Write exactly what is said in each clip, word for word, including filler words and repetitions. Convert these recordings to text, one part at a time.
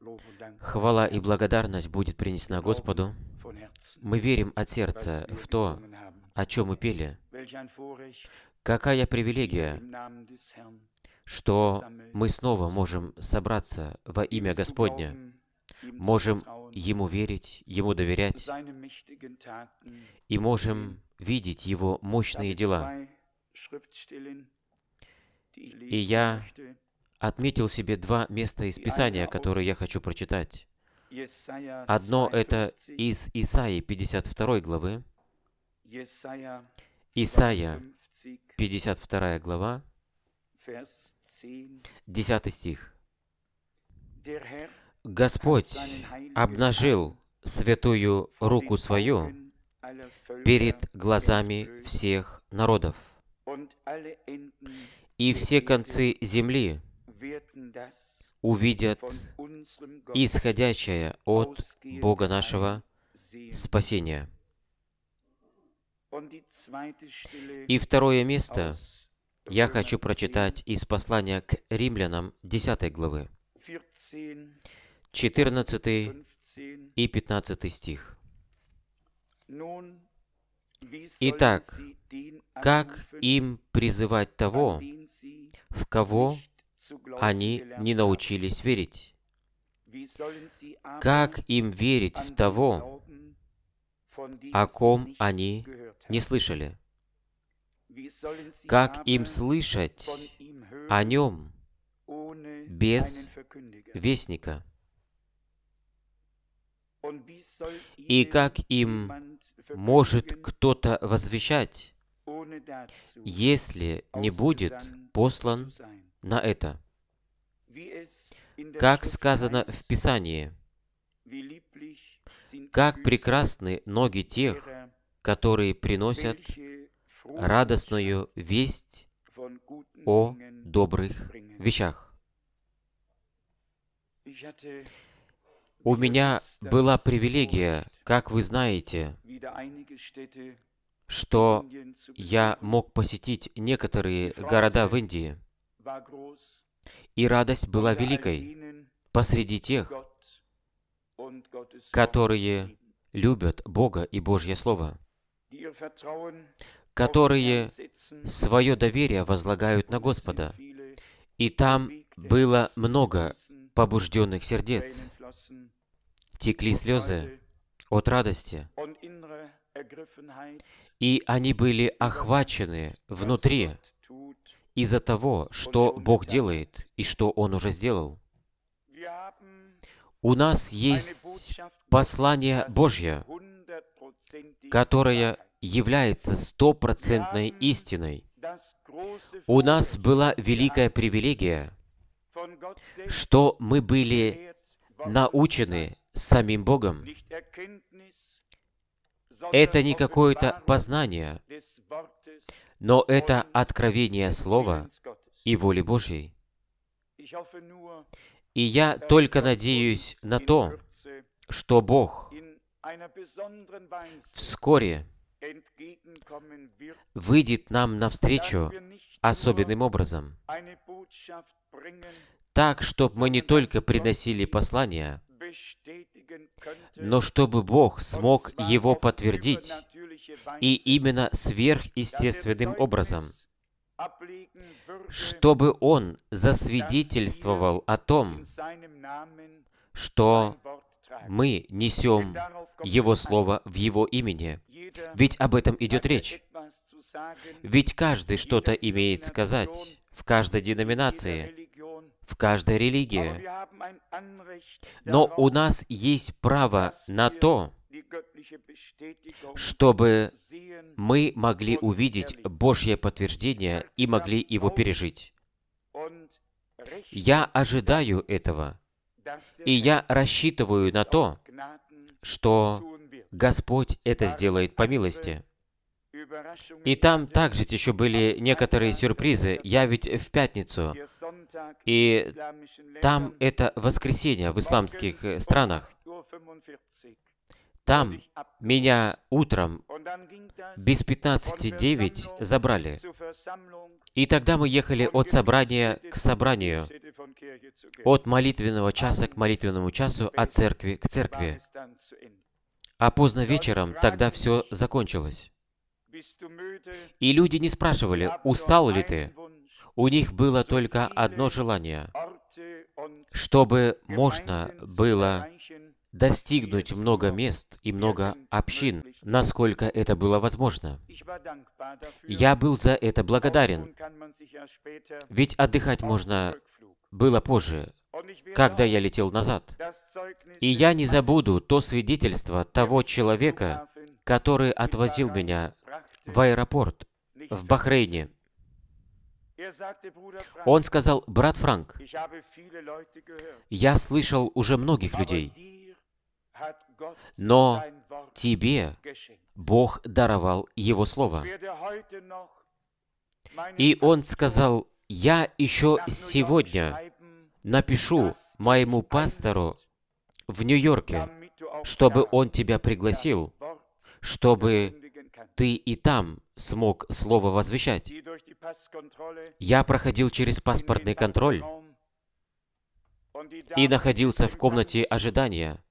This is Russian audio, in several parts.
Хвала и благодарность будет принесена Господу. Мы верим от сердца в то, о чем мы пели. Какая привилегия, что мы снова можем собраться во имя Господне, можем Ему верить, Ему доверять, и можем видеть Его мощные дела. И я отметил себе два места из Писания, которые я хочу прочитать. Одно — это из Исаии пятьдесят второй главы. Исайя пятьдесят вторая глава, десятый стих. «Господь обнажил святую руку свою перед глазами всех народов, и все концы земли увидят исходящее от Бога нашего спасения». И второе место я хочу прочитать из послания к римлянам десятой главы, четырнадцатый и пятнадцатый стих. «Итак, как им призывать того, в кого они не научились верить? Как им верить в того, о ком они не слышали? Как им слышать о Нем без вестника? И как им может кто-то возвещать, если не будет послан на это?» Как сказано в Писании: «Как прекрасны ноги тех, которые приносят радостную весть о добрых вещах». У меня была привилегия, как вы знаете, что я мог посетить некоторые города в Индии, и радость была великой посреди тех, которые любят Бога и Божье Слово, которые свое доверие возлагают на Господа. И там было много побужденных сердец, текли слезы от радости, и они были охвачены внутри из-за того, что Бог делает и что Он уже сделал. У нас есть послание Божье, которое является стопроцентной истиной. У нас была великая привилегия, что мы были научены самим Богом. Это не какое-то познание, но это откровение Слова и воли Божьей. И я только надеюсь на то, что Бог вскоре выйдет нам навстречу особенным образом, так, чтобы мы не только приносили послания, но чтобы Бог смог его подтвердить, и именно сверхъестественным образом, чтобы Он засвидетельствовал о том, что мы несем Его Слово в Его имени. Ведь об этом идет речь. Ведь каждый что-то имеет сказать в каждой деноминации, в каждой религии. Но у нас есть право на то, чтобы мы могли увидеть Божье подтверждение и могли его пережить. Я ожидаю этого, и я рассчитываю на то, что Господь это сделает по милости. И там также еще были некоторые сюрпризы. Я ведь в пятницу, и там это воскресенье в исламских странах. Там меня утром без пятнадцати девять забрали. И тогда мы ехали от собрания к собранию. от молитвенного часа к молитвенному часу, от церкви к церкви. А поздно вечером тогда все закончилось. И люди не спрашивали, устал ли ты. У них было только одно желание, чтобы можно было достигнуть много мест и много общин, насколько это было возможно. Я был за это благодарен, ведь отдыхать можно было позже, когда я летел назад. И я не забуду то свидетельство того человека, который отвозил меня в аэропорт в Бахрейне. Он сказал: «Брат Франк, я слышал уже многих людей, но тебе Бог даровал Его Слово». И он сказал: «Я еще сегодня напишу моему пастору в Нью-Йорке, чтобы он тебя пригласил, чтобы ты и там смог Слово возвещать». Я проходил через паспортный контроль и находился в комнате ожидания.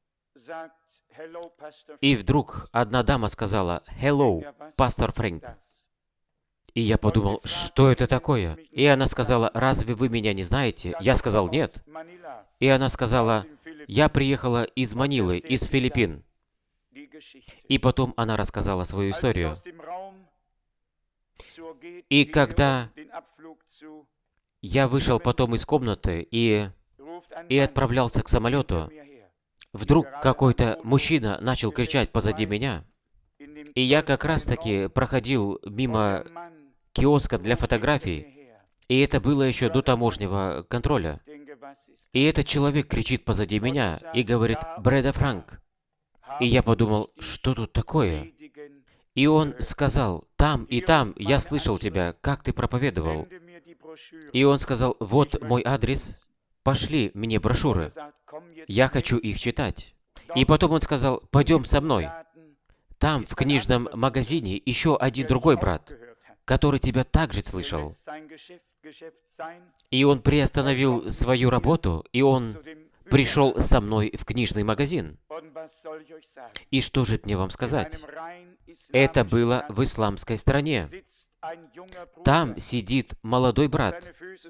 И вдруг одна дама сказала: «Hello, пастор Фрэнк». И я подумал, что это такое? И она сказала: «Разве вы меня не знаете?» Я сказал: «Нет». И она сказала: «Я приехала из Манилы, из Филиппин». И потом она рассказала свою историю. И когда я вышел потом из комнаты и, и отправлялся к самолету, вдруг какой-то мужчина начал кричать позади меня. И я как раз-таки проходил мимо киоска для фотографий, и это было еще до таможенного контроля. И этот человек кричит позади меня и говорит: «Брэда Франк». И я подумал, что тут такое? И он сказал: «Там и там я слышал тебя, как ты проповедовал». И он сказал: «Вот мой адрес, пошли мне брошюры, я хочу их читать». И потом он сказал: «Пойдем со мной. Там, в книжном магазине, еще один другой брат, который тебя также слышал». И он приостановил свою работу, и он пришел со мной в книжный магазин. И что же мне вам сказать? Это было в исламской стране. Там сидит молодой брат,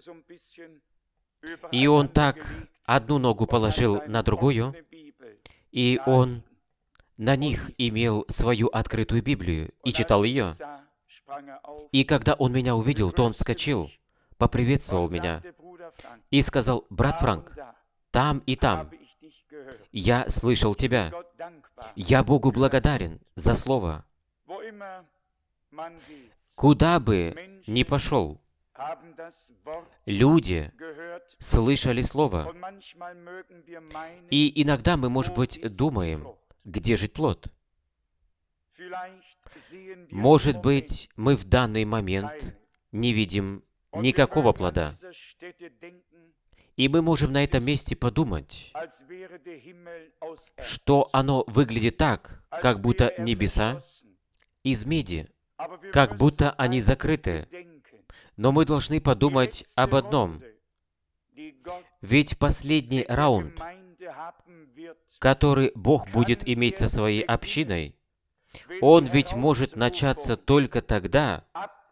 и он так одну ногу положил на другую, и он на них имел свою открытую Библию и читал ее. И когда он меня увидел, то он вскочил, поприветствовал меня и сказал: «Брат Франк, там и там я слышал тебя. Я Богу благодарен за Слово». Куда бы ни пошел, люди слышали Слово. И иногда мы, может быть, думаем, где же плод? Может быть, мы в данный момент не видим никакого плода. И мы можем на этом месте подумать, что оно выглядит так, как будто небеса из меди, как будто они закрыты. Но мы должны подумать об одном. Ведь последний раунд, который Бог будет иметь со своей общиной, он ведь может начаться только тогда,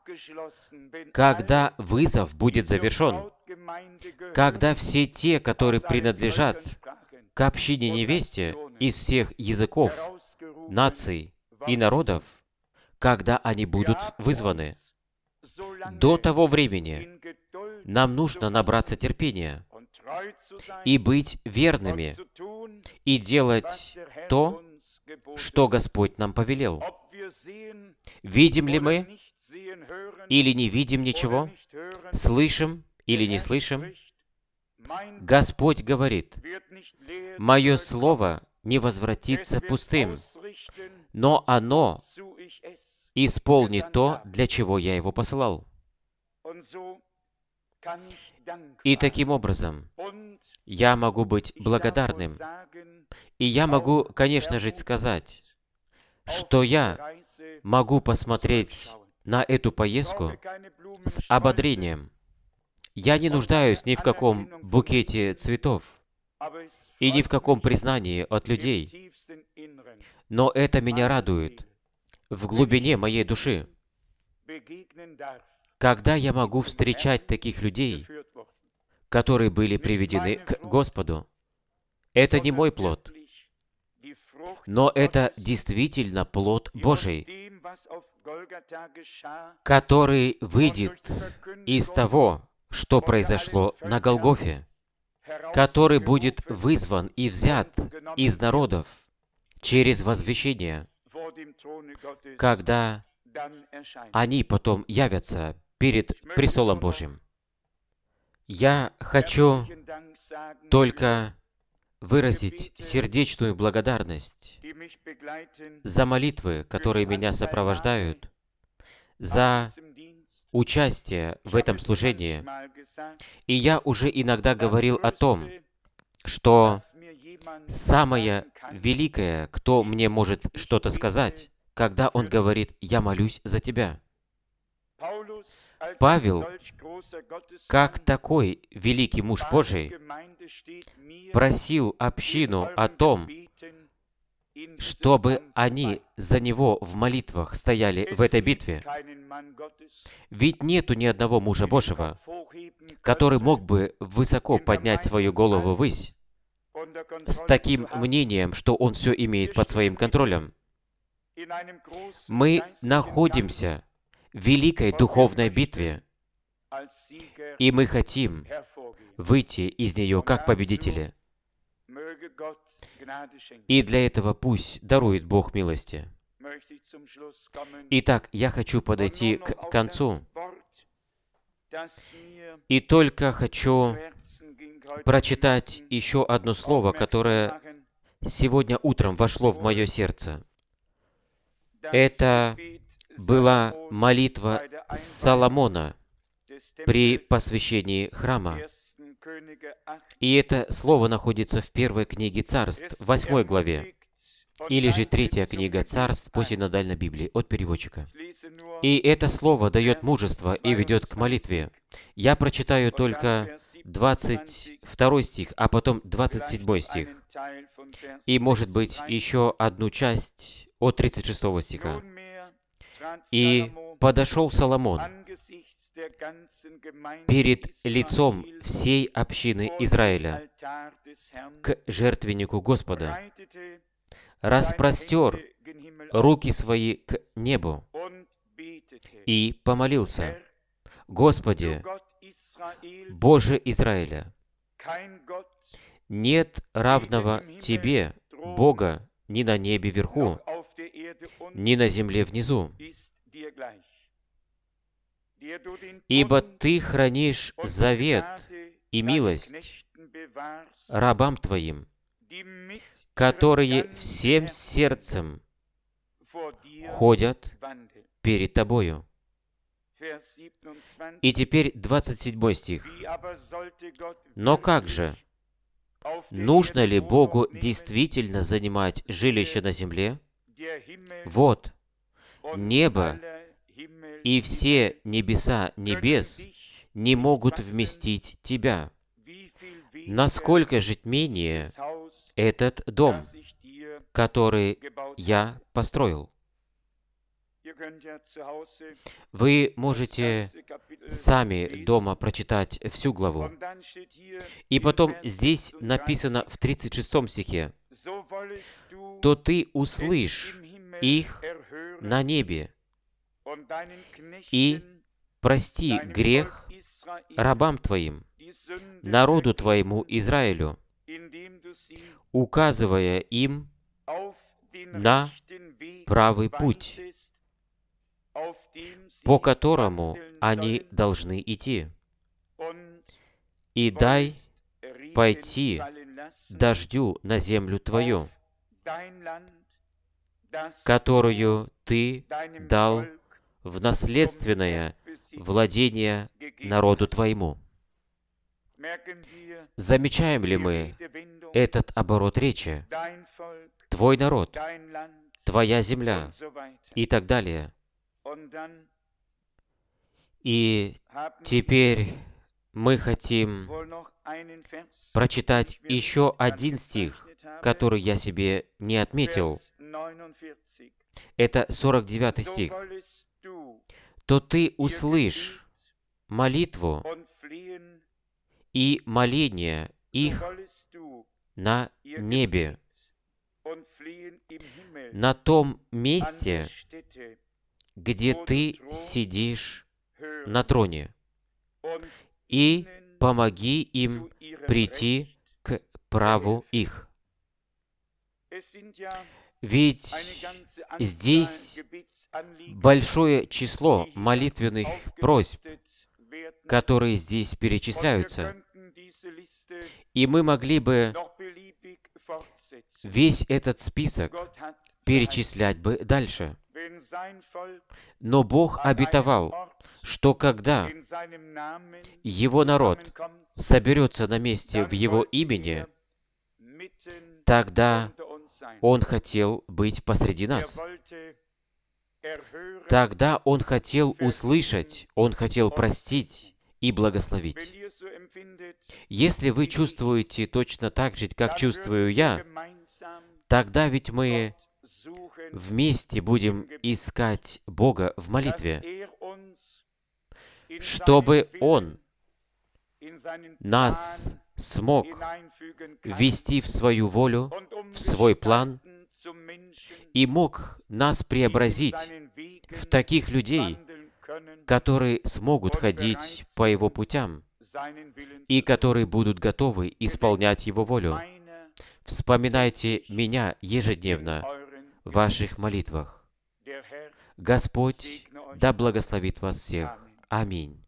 когда вызов будет завершен, когда все те, которые принадлежат к общине невесте из всех языков, наций и народов, когда они будут вызваны. До того времени нам нужно набраться терпения и быть верными, и делать то, что Господь нам повелел. Видим ли мы или не видим ничего? Слышим или не слышим? Господь говорит: «Мое слово не возвратится пустым, но оно исполнит то, для чего я его посылал». И таким образом я могу быть благодарным. И я могу, конечно же, сказать, что я могу посмотреть на эту поездку с ободрением. Я не нуждаюсь ни в каком букете цветов и ни в каком признании от людей, но это меня радует в глубине моей души, когда я могу встречать таких людей, которые были приведены к Господу. Это не мой плод, но это действительно плод Божий, который выйдет из того, что произошло на Голгофе, который будет вызван и взят из народов через возвещение, когда они потом явятся перед престолом Божьим. Я хочу только выразить сердечную благодарность за молитвы, которые меня сопровождают, за участие в этом служении. И я уже иногда говорил о том, что самое великое, кто мне может что-то сказать, когда он говорит: «Я молюсь за тебя». Павел, как такой великий муж Божий, просил общину о том, чтобы они за него в молитвах стояли в этой битве. Ведь нету ни одного мужа Божьего, который мог бы высоко поднять свою голову ввысь с таким мнением, что он все имеет под своим контролем. Мы находимся в великой духовной битве, и мы хотим выйти из нее как победители. И для этого пусть дарует Бог милости. Итак, я хочу подойти к концу, и только хочу прочитать еще одно слово, которое сегодня утром вошло в мое сердце. Это была молитва Соломона при посвящении храма. И это слово находится в первой книге Царств, восьмой главе, или же третья книга Царств по синодальной Библии от переводчика. И это слово дает мужество и ведет к молитве. Я прочитаю только двадцать второй стих, а потом двадцать седьмой стих. И, может быть, еще одну часть от тридцать шестого стиха. «И подошел Соломон перед лицом всей общины Израиля к жертвеннику Господа, распростер руки свои к небу и помолился: Господи, Боже Израиля, нет равного Тебе, Бога, ни на небе вверху, ни на земле внизу. Ибо Ты хранишь завет и милость рабам Твоим, которые всем сердцем ходят перед Тобою». И теперь двадцать седьмой стих. «Но как же? Нужно ли Богу действительно занимать жилище на земле? Вот, небо и все небеса небес не могут вместить Тебя. Насколько же менее этот дом, который я построил?» Вы можете сами дома прочитать всю главу. И потом здесь написано в тридцать шестом стихе: «То ты услышь их на небе и прости грех рабам Твоим, народу Твоему Израилю, указывая им на правый путь, по которому они должны идти. И дай пойти дождю на землю Твою, которую Ты дал в наследственное владение народу Твоему». Замечаем ли мы этот оборот речи? Твой народ, Твоя земля и так далее. И теперь мы хотим прочитать еще один стих, который я себе не отметил. Это сорок девятый стих. «То ты услышь молитву и моление их на небе, на том месте, где ты сидишь на троне, и помоги им прийти к праву их». Ведь здесь большое число молитвенных просьб, которые здесь перечисляются. И мы могли бы весь этот список перечислять бы дальше. Но Бог обетовал, что когда Его народ соберется на месте в Его имени, тогда Он хотел быть посреди нас. Тогда Он хотел услышать, Он хотел простить и благословить. Если вы чувствуете точно так же, как чувствую я, тогда ведь мы вместе будем искать Бога в молитве, чтобы Он нас смог ввести в свою волю, в свой план, и мог нас преобразить в таких людей, которые смогут ходить по Его путям и которые будут готовы исполнять Его волю. Вспоминайте меня ежедневно в ваших молитвах. Господь да благословит вас всех. Аминь.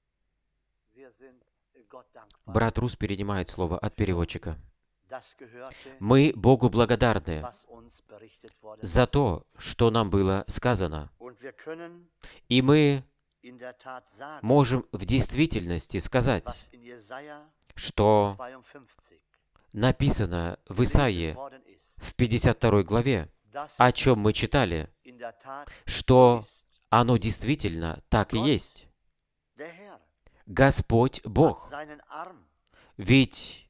Брат Рус перенимает слово от переводчика. Мы Богу благодарны за то, что нам было сказано. И мы можем в действительности сказать, что написано в Исаии в пятьдесят второй главе, о чем мы читали, что оно действительно так и есть. Господь Бог ведь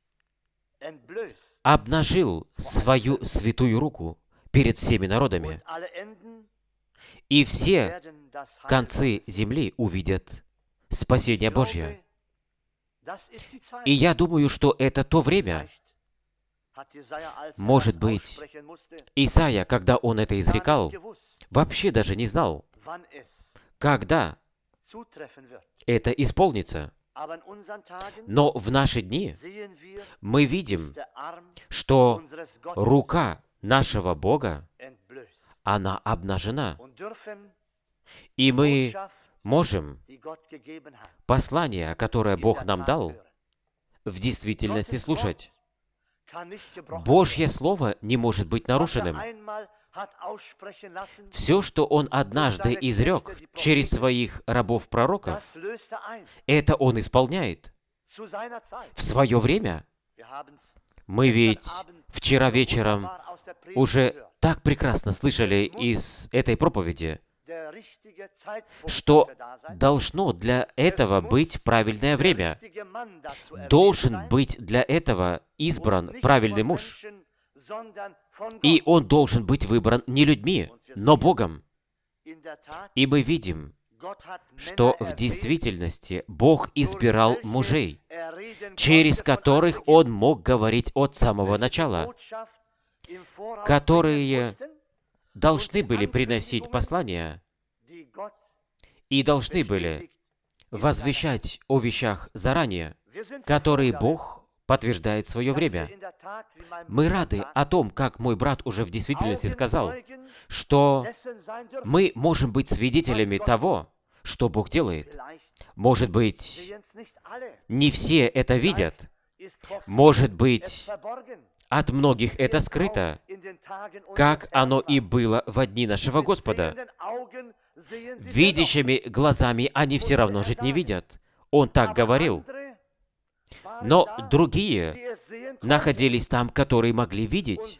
обнажил свою святую руку перед всеми народами, и все концы земли увидят спасение Божье. И я думаю, что это то время. Может быть, Исаия, когда он это изрекал, вообще даже не знал, когда это исполнится. Но в наши дни мы видим, что рука нашего Бога, она обнажена. И мы можем послание, которое Бог нам дал, в действительности слушать. Божье Слово не может быть нарушенным. Все, что Он однажды изрек через своих рабов-пророков, это Он исполняет в свое время. Мы ведь вчера вечером уже так прекрасно слышали из этой проповеди, что должно для этого быть правильное время. Должен быть для этого избран правильный муж. И он должен быть выбран не людьми, но Богом. И мы видим, что в действительности Бог избирал мужей, через которых Он мог говорить от самого начала, которые должны были приносить послания и должны были возвещать о вещах заранее, которые Бог подтверждает в свое время. Мы рады о том, как мой брат уже в действительности сказал, что мы можем быть свидетелями того, что Бог делает. Может быть, не все это видят. Может быть, от многих это скрыто, как оно и было во дни нашего Господа. Видящими глазами они все равно жить не видят. Он так говорил. Но другие находились там, которые могли видеть.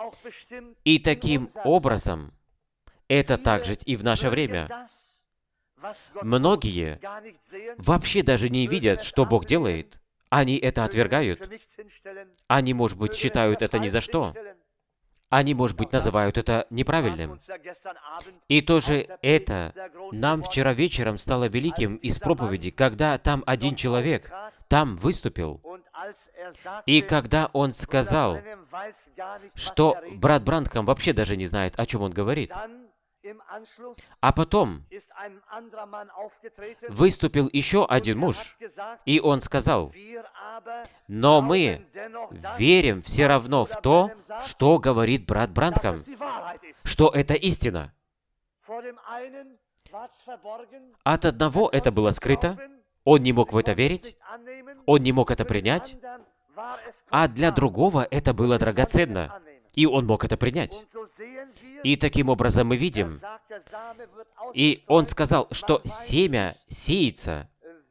И таким образом, это также и в наше время. Многие вообще даже не видят, что Бог делает. Они это отвергают. Они, может быть, считают это ни за что. Они, может быть, называют это неправильным. И тоже это нам вчера вечером стало великим из проповеди, когда там один человек там выступил. И когда он сказал, что брат Бранхам вообще даже не знает, о чем он говорит, а потом выступил еще один муж, и он сказал, но мы верим все равно в то, что говорит брат Бранхам, что это истина. От одного это было скрыто, он не мог в это верить, он не мог это принять, а для другого это было драгоценно, и он мог это принять. И таким образом мы видим, и он сказал, что семя сеется,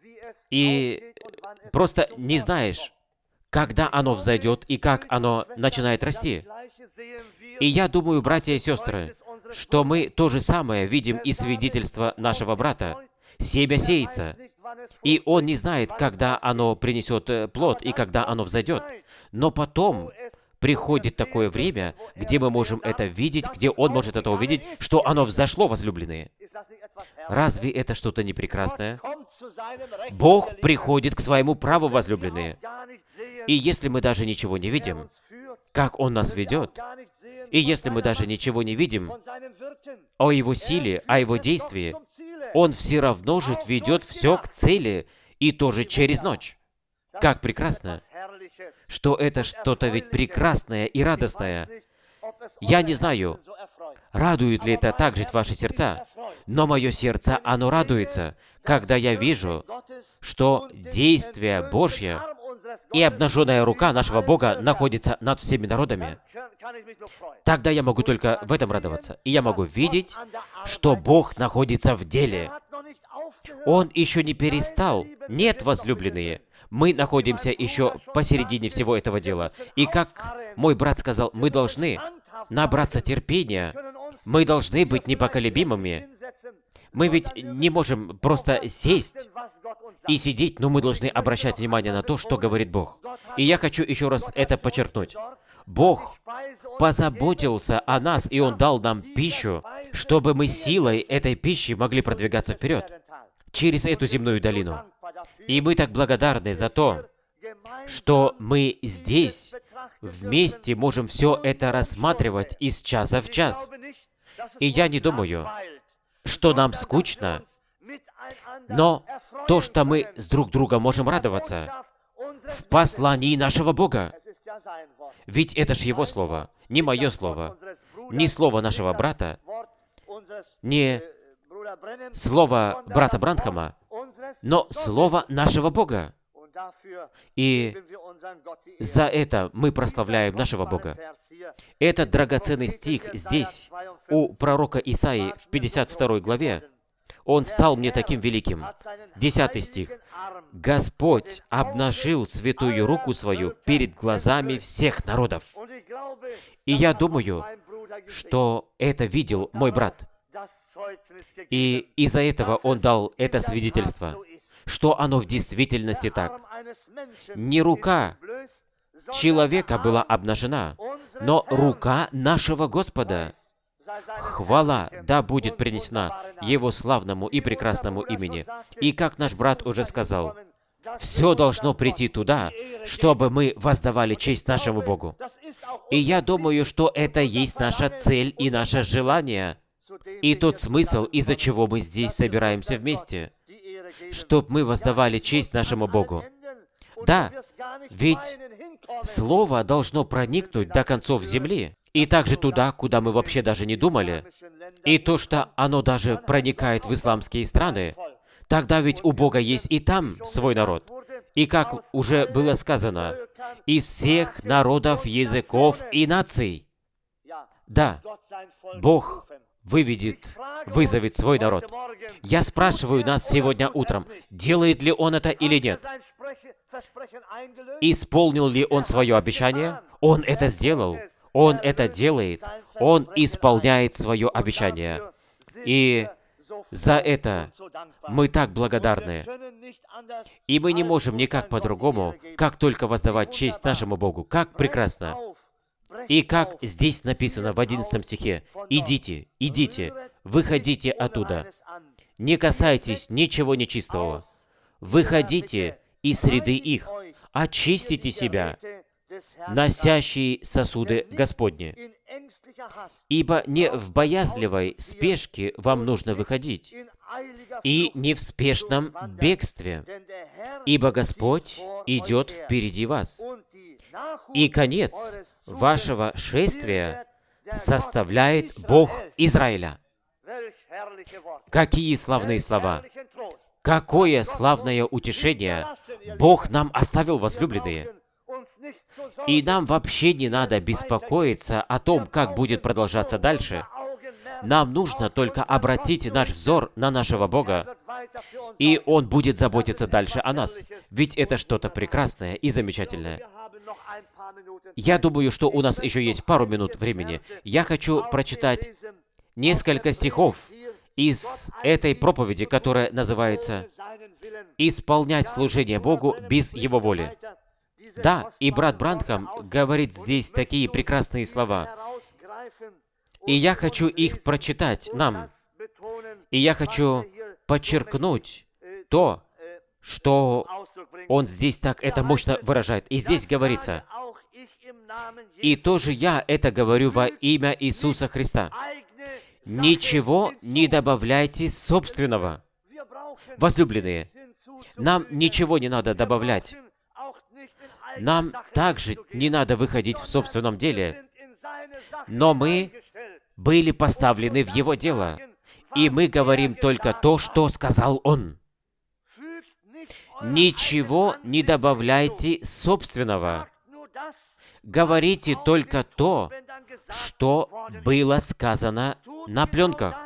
и просто не знаешь, когда оно взойдет и как оно начинает расти. И я думаю, братья и сестры, что мы то же самое видим из свидетельства нашего брата. Семя сеется, и он не знает, когда оно принесет плод и когда оно взойдет. Но потом приходит такое время, где мы можем это видеть, где он может это увидеть, что оно взошло, возлюбленные. Разве это что-то не прекрасное? Бог приходит к своему праву, возлюбленные. И если мы даже ничего не видим, как Он нас ведет, и если мы даже ничего не видим о Его силе, о Его действии, Он все равно же ведет все к цели, и тоже через ночь. Как прекрасно! Что это что-то ведь прекрасное и радостное. Я не знаю, радует ли это также ваши сердца, но мое сердце, оно радуется, когда я вижу, что действие Божье и обнаженная рука нашего Бога находится над всеми народами. Тогда я могу только в этом радоваться. И я могу видеть, что Бог находится в деле. Он еще не перестал. Нет, возлюбленные, мы находимся еще посередине всего этого дела. И как мой брат сказал, мы должны набраться терпения, мы должны быть непоколебимыми. Мы ведь не можем просто сесть и сидеть, но мы должны обращать внимание на то, что говорит Бог. И я хочу еще раз это подчеркнуть. Бог позаботился о нас, и Он дал нам пищу, чтобы мы силой этой пищи могли продвигаться вперед через эту земную долину. И мы так благодарны за то, что мы здесь вместе можем все это рассматривать из часа в час. И я не думаю, что нам скучно, но то, что мы с друг другом можем радоваться в послании нашего Бога. Ведь это ж Его Слово, не мое Слово, не Слово нашего брата, не Слово брата Бранхама, но Слово нашего Бога. И за это мы прославляем нашего Бога. Этот драгоценный стих здесь, у пророка Исаии в пятьдесят второй главе, он стал мне таким великим. Десятый стих. «Господь обнажил святую руку свою перед глазами всех народов». И я думаю, что это видел мой брат. И из-за этого он дал это свидетельство, что оно в действительности так. Не рука человека была обнажена, но рука нашего Господа. Хвала да будет принесена Его славному и прекрасному имени. И как наш брат уже сказал, все должно прийти туда, чтобы мы воздавали честь нашему Богу. И я думаю, что это есть наша цель и наше желание, и тот смысл, из-за чего мы здесь собираемся вместе, чтобы мы воздавали честь нашему Богу. Да, ведь Слово должно проникнуть до концов земли, и также туда, куда мы вообще даже не думали. И то, что оно даже проникает в исламские страны, тогда ведь у Бога есть и там свой народ. И как уже было сказано, из всех народов, языков и наций. Да, Бог выведет, вызовет свой народ. Я спрашиваю нас сегодня утром, делает ли Он это или нет? Исполнил ли Он свое обещание? Он это сделал. Он это делает. Он исполняет свое обещание. И За это мы так благодарны. И мы не можем никак по-другому, как только воздавать честь нашему Богу. Как прекрасно! И как здесь написано в одиннадцатом стихе, «Идите, идите, выходите оттуда, не касайтесь ничего нечистого, выходите из среды их, очистите себя, носящие сосуды Господни. Ибо не в боязливой спешке вам нужно выходить, и не в спешном бегстве, ибо Господь идет впереди вас, и конец вашего шествия составляет Бог Израиля». Какие славные слова! Какое славное утешение Бог нам оставил, возлюбленные! И нам вообще не надо беспокоиться о том, как будет продолжаться дальше. Нам нужно только обратить наш взор на нашего Бога, и Он будет заботиться дальше о нас. Ведь это что-то прекрасное и замечательное. Я думаю, что у нас еще есть пару минут времени. Я хочу прочитать несколько стихов из этой проповеди, которая называется «Исполнять служение Богу без Его воли». Да, и брат Бранхам говорит здесь такие прекрасные слова. И я хочу их прочитать нам. И я хочу подчеркнуть то, что он здесь так это мощно выражает. И здесь говорится: «И тоже я это говорю во имя Иисуса Христа. Ничего не добавляйте собственного». Возлюбленные, нам ничего не надо добавлять. Нам также не надо выходить в собственном деле. Но мы были поставлены в Его дело, и мы говорим только то, что сказал Он. Ничего не добавляйте собственного. Говорите только то, что было сказано на пленках.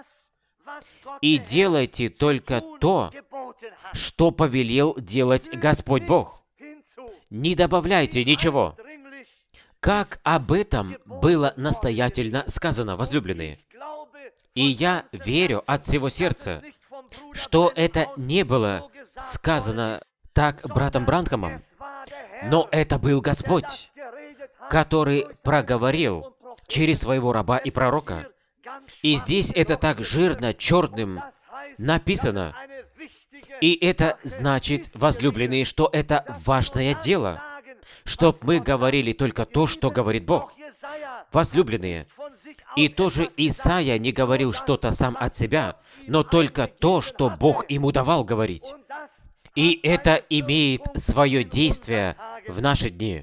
И делайте только то, что повелел делать Господь Бог. Не добавляйте ничего. Как об этом было настоятельно сказано, возлюбленные. И я верю от всего сердца, что это не было сказано так братом Бранхамом, но это был Господь, который проговорил через своего раба и пророка. И здесь это так жирно, черным написано. И это значит, возлюбленные, что это важное дело, чтоб мы говорили только то, что говорит Бог. Возлюбленные, и тоже Исаия не говорил что-то сам от себя, но только то, что Бог ему давал говорить. И это имеет свое действие в наши дни.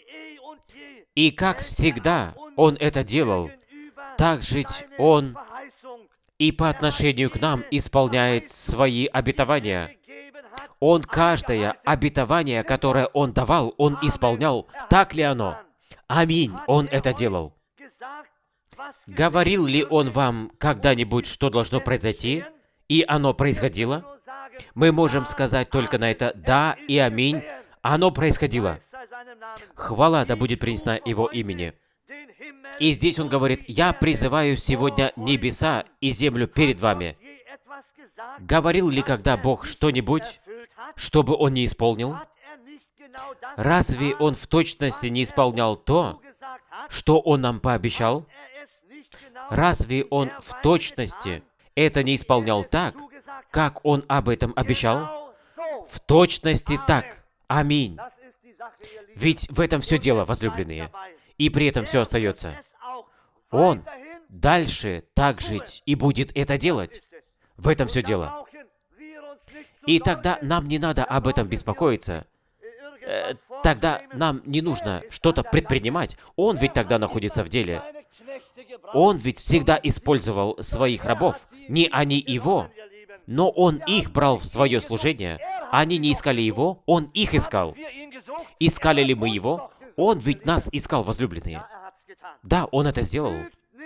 И как всегда Он это делал, так жить Он и по отношению к нам исполняет свои обетования. Он каждое обетование, которое Он давал, Он исполнял. Так ли оно? Аминь. Он это делал. Говорил ли Он вам когда-нибудь, что должно произойти, и оно происходило? Мы можем сказать только на это «да» и «аминь». Оно происходило. Хвала да будет принесена Его имени. И здесь Он говорит: «Я призываю сегодня небеса и землю перед вами». Говорил ли когда Бог что-нибудь, чтобы Он не исполнил? Разве Он в точности не исполнял то, что Он нам пообещал? Разве Он в точности это не исполнял так, как Он об этом обещал? В точности так. Аминь. Ведь в этом все дело, возлюбленные. И при этом все остается. Он дальше так жить и будет это делать. В этом все дело. И тогда нам не надо об этом беспокоиться. Э, тогда нам не нужно что-то предпринимать. Он ведь тогда находится в деле. Он ведь всегда использовал своих рабов. Не они его, но Он их брал в свое служение. Они не искали Его, Он их искал. Искали ли мы Его? Он ведь нас искал, возлюбленные. Да, Он это сделал.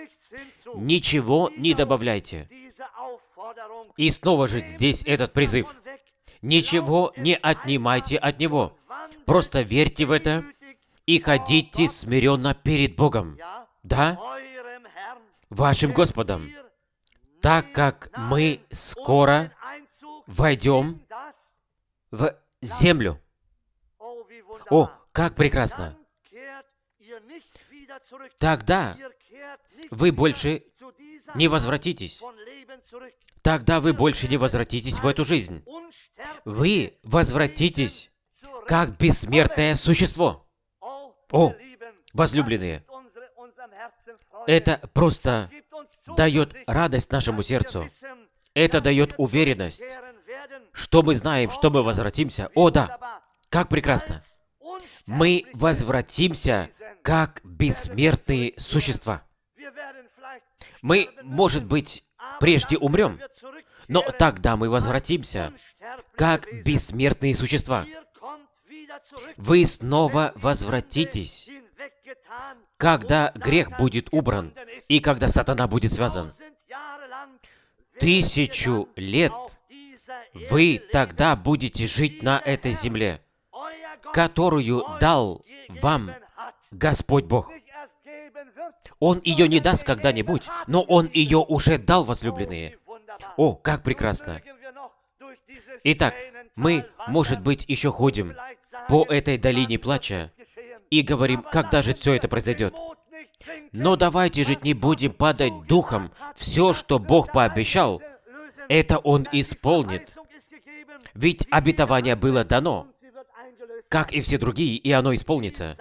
Ничего не добавляйте. И снова же здесь этот призыв. Ничего не отнимайте от Него. Просто верьте в это и ходите смиренно перед Богом. Да? Вашим Господом. так как мы скоро войдем в землю. О, как прекрасно! Тогда вы больше не возвратитесь. Тогда вы больше не возвратитесь в эту жизнь. Вы возвратитесь как бессмертное существо. О, возлюбленные, это просто дает радость нашему сердцу. Это дает уверенность, что мы знаем, что мы возвратимся. О, да, как прекрасно! Мы возвратимся как бессмертные существа. Мы, может быть, прежде умрем, но тогда мы возвратимся как бессмертные существа. Вы снова возвратитесь, когда грех будет убран и когда сатана будет связан. Тысячу лет вы тогда будете жить на этой земле, которую дал вам Господь Бог. Он ее не даст когда-нибудь, но Он ее уже дал, возлюбленные. О, как прекрасно! Итак, мы, может быть, еще ходим по этой долине плача и говорим, когда же все это произойдет. Но давайте же не будем падать духом. Все, что Бог пообещал, это Он исполнит. Ведь обетование было дано, как и все другие, и оно исполнится.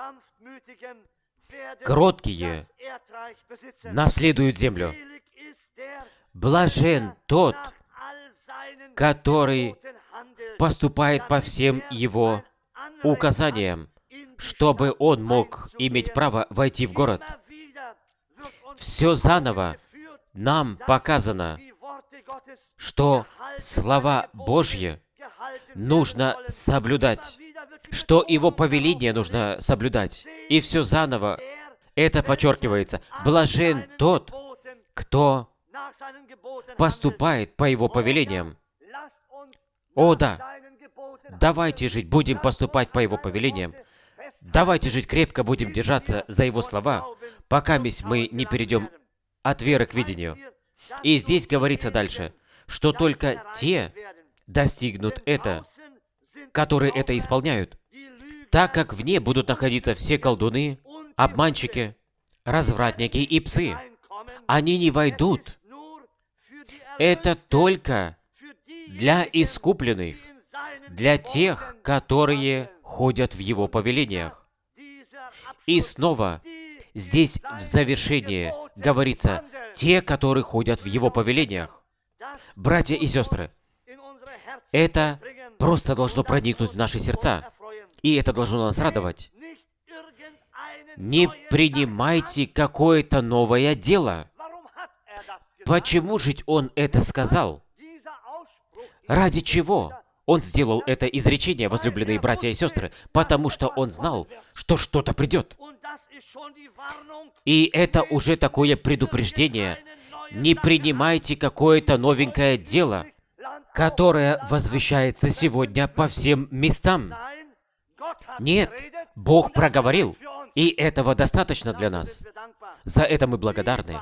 Кроткие наследуют землю. Блажен тот, который поступает по всем его указаниям, чтобы он мог иметь право войти в город. Все заново нам показано, что слова Божьи нужно соблюдать, что Его повеление нужно соблюдать. И все заново это подчеркивается. Блажен тот, кто поступает по Его повелениям. О, да! Давайте жить, будем поступать по Его повелениям. Давайте жить крепко, будем держаться за Его слова, пока мы не перейдем от веры к видению. И здесь говорится дальше, что только те достигнут это, которые это исполняют, так как вне будут находиться все колдуны, обманщики, развратники и псы. Они не войдут. Это только для искупленных, для тех, которые ходят в Его повелениях. И снова здесь в завершении говорится, те, которые ходят в Его повелениях. Братья и сестры, это просто должно проникнуть в наши сердца, и это должно нас радовать. Не принимайте какое-то новое дело. Почему же Он это сказал? Ради чего Он сделал это изречение, возлюбленные братья и сестры? Потому что Он знал, что что-то придет. И это уже такое предупреждение. Не принимайте какое-то новенькое дело, которое возвещается сегодня по всем местам. Нет, Бог проговорил, и этого достаточно для нас. За это мы благодарны.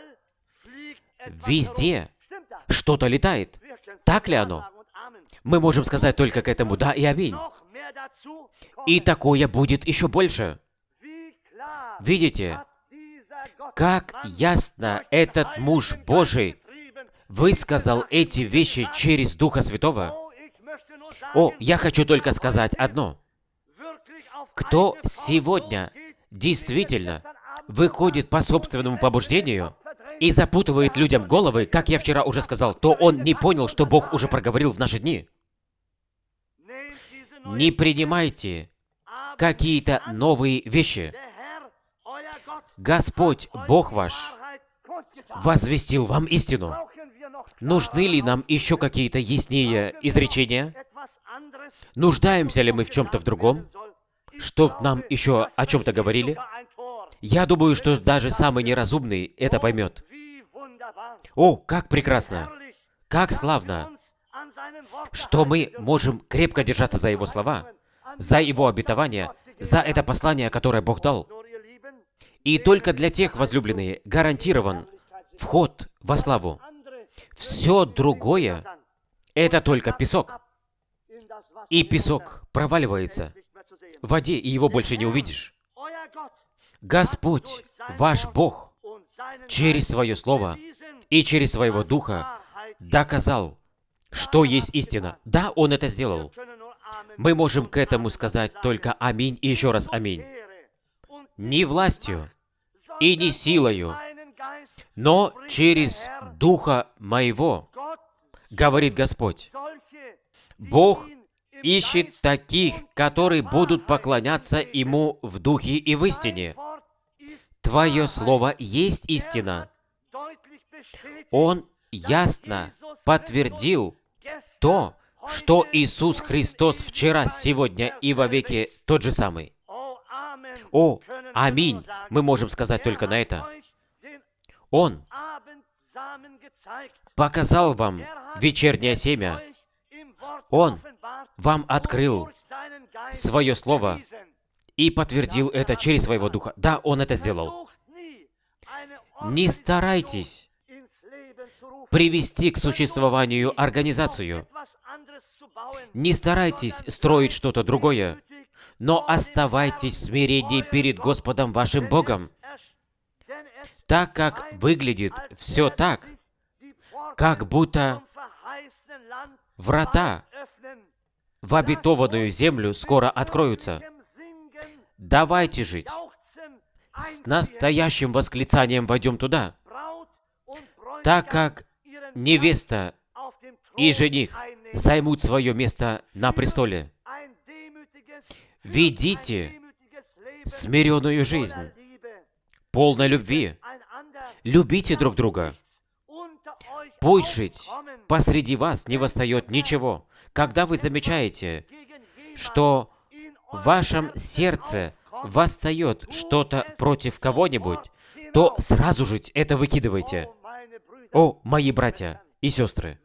Везде что-то летает. Так ли оно? Мы можем сказать только к этому «да» и «аминь». И такое будет еще больше. Видите, как ясно этот муж Божий высказал эти вещи через Духа Святого. О, я хочу только сказать одно. Кто сегодня действительно выходит по собственному побуждению и запутывает людям головы, как я вчера уже сказал, то он не понял, что Бог уже проговорил в наши дни. Не принимайте какие-то новые вещи. Господь, Бог ваш, возвестил вам истину. Нужны ли нам еще какие-то яснее изречения? Нуждаемся ли мы в чем-то в другом? Чтоб нам еще о чем-то говорили? Я думаю, что даже самый неразумный это поймет. О, как прекрасно! Как славно! Что мы можем крепко держаться за Его слова, за Его обетования, за это послание, которое Бог дал. И только для тех, возлюбленные, гарантирован вход во славу. Все другое — это только песок. И песок проваливается в воде, и его больше не увидишь. Господь, ваш Бог, через Свое Слово и через Своего Духа доказал, что есть истина. Да, Он это сделал. Мы можем к этому сказать только «Аминь» и еще раз «Аминь». Не властью и не силою, но через Духа Моего, говорит Господь. Бог ищет таких, которые будут поклоняться Ему в Духе и в истине. Твое Слово есть истина. Он ясно подтвердил то, что Иисус Христос вчера, сегодня и вовеки тот же самый. О, аминь! Мы можем сказать только на это. Он показал вам вечернее семя. Он вам открыл Свое Слово и подтвердил это через Своего Духа. Да, Он это сделал. Не старайтесь привести к существованию организацию. Не старайтесь строить что-то другое, но оставайтесь в смирении перед Господом вашим Богом, так как выглядит все так, как будто врата в обетованную землю скоро откроются. Давайте жить. С настоящим восклицанием войдем туда, так как невеста и жених займут свое место на престоле. Ведите смиренную жизнь, полной любви. Любите друг друга. Пусть жить посреди вас не восстает ничего. Когда вы замечаете, что в вашем сердце восстает что-то против кого-нибудь, то сразу же это выкидывайте. О, мои братья и сестры!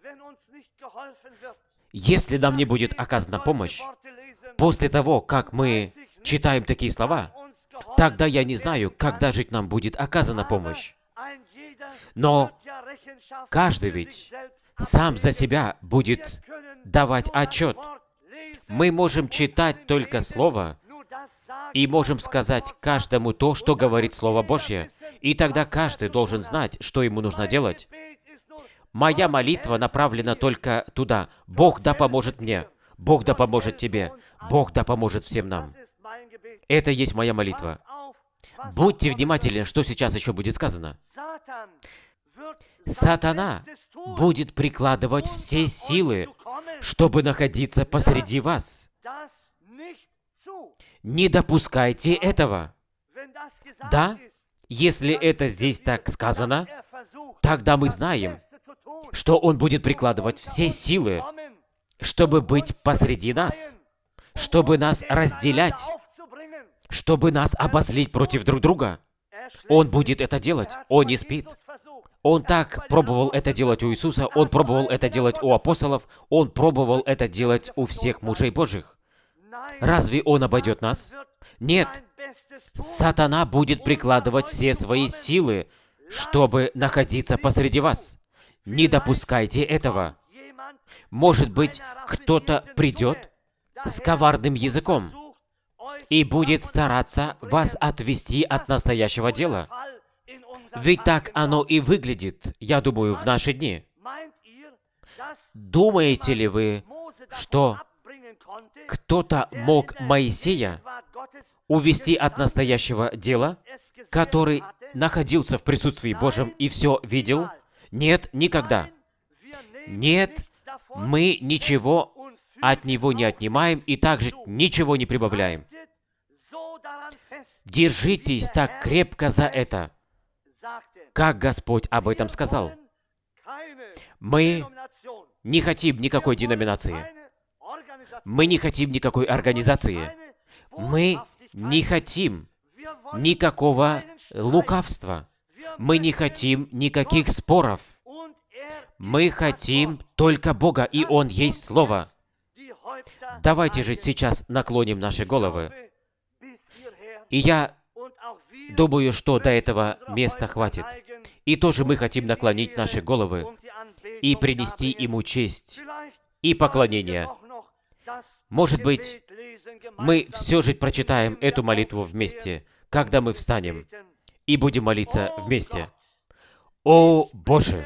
Если нам не будет оказана помощь, после того, как мы читаем такие слова, тогда я не знаю, когда же нам будет оказана помощь. Но каждый ведь сам за себя будет давать отчет. Мы можем читать только Слово и можем сказать каждому то, что говорит Слово Божье. И тогда каждый должен знать, что ему нужно делать. Моя молитва направлена только туда. Бог да поможет мне. Бог да поможет тебе. Бог да поможет всем нам. Это есть моя молитва. Будьте внимательны, что сейчас еще будет сказано. Сатана будет прикладывать все силы, чтобы находиться посреди вас. Не допускайте этого. Да, если это здесь так сказано, тогда мы знаем, что он будет прикладывать все силы, чтобы быть посреди нас, чтобы нас разделять, чтобы нас обозлить против друг друга. Он будет это делать. Он не спит. Он так пробовал это делать у Иисуса, Он пробовал это делать у апостолов, Он пробовал это делать у всех мужей Божьих. Разве Он обойдет нас? Нет. Сатана будет прикладывать все свои силы, чтобы находиться посреди вас. Не допускайте этого. Может быть, кто-то придет с коварным языком и будет стараться вас отвести от настоящего дела. Ведь так оно и выглядит, я думаю, в наши дни. Думаете ли вы, что кто-то мог Моисея увести от настоящего дела, который находился в присутствии Божьем и все видел? Нет, никогда. Нет, мы ничего от него не отнимаем и также ничего не прибавляем. Держитесь так крепко за это, как Господь об этом сказал. Мы не хотим никакой деноминации. Мы не хотим никакой организации. Мы не хотим никакого лукавства. Мы не хотим никаких споров. Мы хотим только Бога, и Он есть Слово. Давайте же сейчас наклоним наши головы. И я думаю, что до этого места хватит. И тоже мы хотим наклонить наши головы и принести Ему честь и поклонение. Может быть, мы все же прочитаем эту молитву вместе, когда мы встанем и будем молиться вместе. О Боже!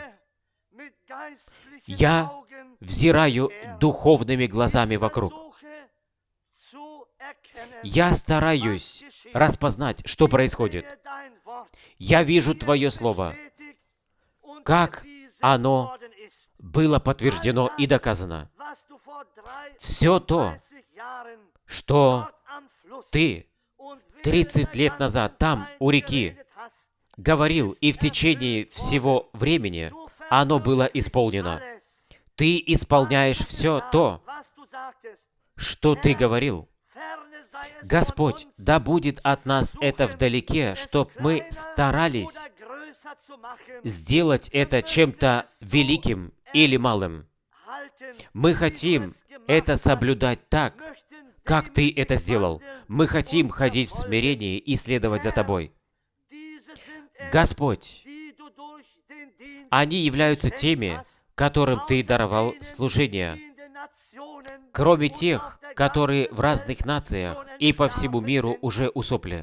Я взираю духовными глазами вокруг. Я стараюсь распознать, что происходит. Я вижу Твое Слово, как оно было подтверждено и доказано. Все то, что Ты тридцать лет назад там, у реки, говорил, и в течение всего времени оно было исполнено. Ты исполняешь все то, что Ты говорил. Господь, да будет от нас это вдалеке, чтоб мы старались сделать это чем-то великим или малым. Мы хотим это соблюдать так, как Ты это сделал. Мы хотим ходить в смирении и следовать за Тобой. Господь, они являются теми, которым Ты даровал служение, кроме тех, которые в разных нациях и по всему миру уже усопли,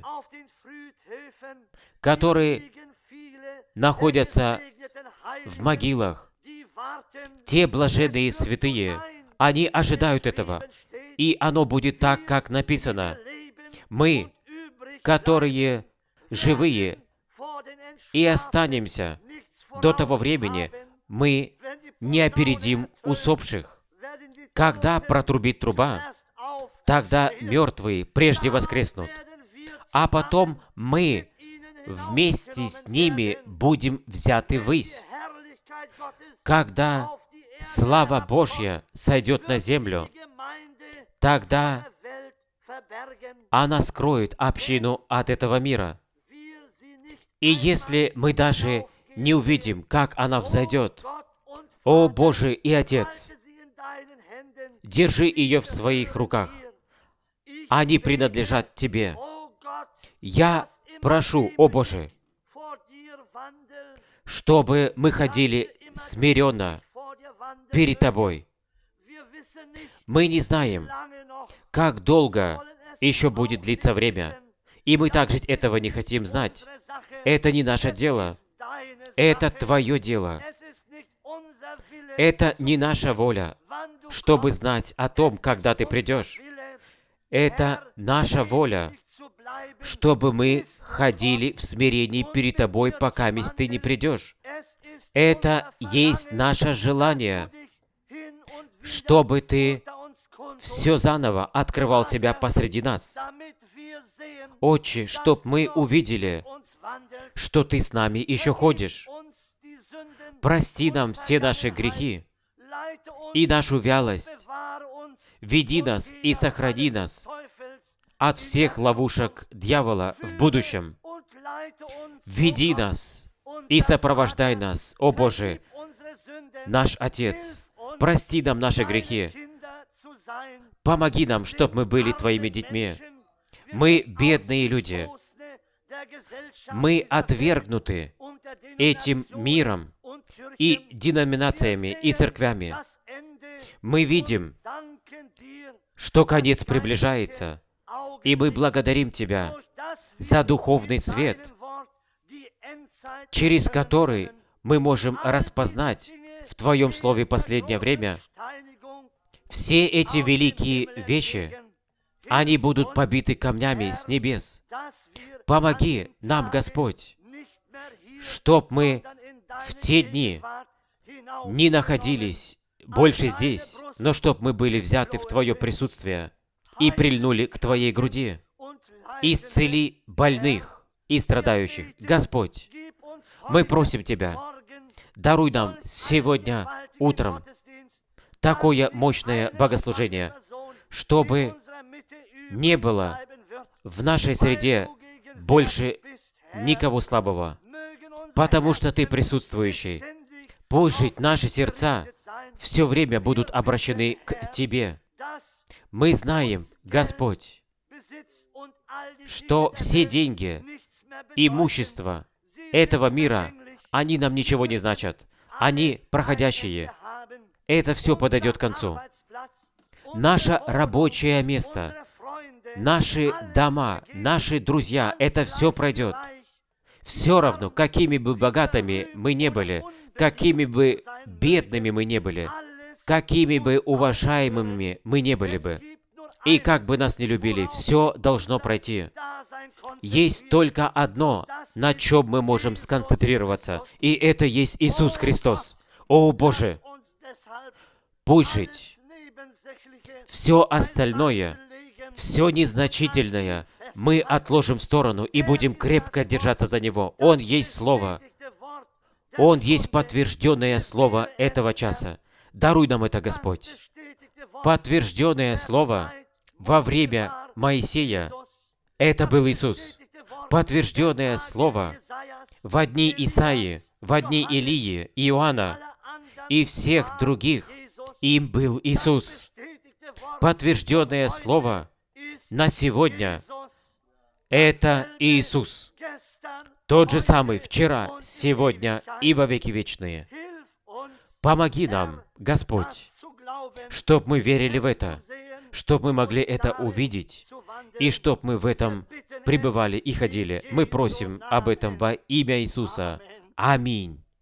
которые находятся в могилах. Те блаженные святые, они ожидают этого, и оно будет так, как написано. Мы, которые живые, и останемся до того времени, мы не опередим усопших. Когда протрубит труба, тогда мертвые прежде воскреснут, а потом мы вместе с ними будем взяты ввысь. Когда слава Божья сойдет на землю, тогда она скроет общину от этого мира. И если мы даже не увидим, как она взойдет, о Боже и Отец, держи ее в своих руках. Они принадлежат Тебе. Я прошу, о Боже, чтобы мы ходили смиренно перед Тобой. Мы не знаем, как долго еще будет длиться время, и мы также этого не хотим знать. Это не наше дело. Это Твое дело. Это не наша воля, чтобы знать о том, когда Ты придешь. Это наша воля, чтобы мы ходили в смирении перед Тобой, пока Ты не придешь. Это есть наше желание, чтобы Ты все заново открывал себя посреди нас. Отче, чтоб мы увидели, что Ты с нами еще ходишь. Прости нам все наши грехи и нашу вялость. Веди нас и сохрани нас от всех ловушек дьявола в будущем. Веди нас и сопровождай нас, о Боже, наш Отец. Прости нам наши грехи. Помоги нам, чтоб мы были Твоими детьми. Мы бедные люди. Мы отвергнуты этим миром и деноминациями, и церквями. Мы видим, что конец приближается, и мы благодарим Тебя за духовный свет, через который мы можем распознать в Твоем Слове последнее время все эти великие вещи. Они будут побиты камнями с небес. Помоги нам, Господь, чтоб мы в те дни не находились больше здесь, но чтоб мы были взяты в Твое присутствие и прильнули к Твоей груди. Исцели больных и страдающих. Господь, мы просим Тебя, даруй нам сегодня утром такое мощное богослужение, чтобы не было в нашей среде больше никого слабого, потому что Ты присутствующий. Пусть жить наши сердца все время будут обращены к Тебе. Мы знаем, Господь, что все деньги, имущество этого мира, они нам ничего не значат. они проходящие. Это все подойдет к концу. Наше рабочее место, наши дома, наши друзья, это все пройдет. Все равно, какими бы богатыми мы не были, какими бы бедными мы не были, какими бы уважаемыми мы не были бы, и как бы нас не любили, все должно пройти. Есть только одно, на чем мы можем сконцентрироваться, и это есть Иисус Христос. О, Боже! Пусть жить. Все остальное, все незначительное, мы отложим в сторону и будем крепко держаться за Него. Он есть Слово. Он есть подтвержденное Слово этого часа. Даруй нам это, Господь. Подтвержденное Слово во время Моисея — это был Иисус. Подтвержденное Слово в дни Исаии, в дни Илии, Иоанна и всех других — им был Иисус. Подтвержденное Слово на сегодня — это Иисус. Тот же самый вчера, сегодня и во веки вечные. Помоги нам, Господь, чтобы мы верили в это, чтобы мы могли это увидеть, и чтобы мы в этом пребывали и ходили. Мы просим об этом во имя Иисуса. Аминь.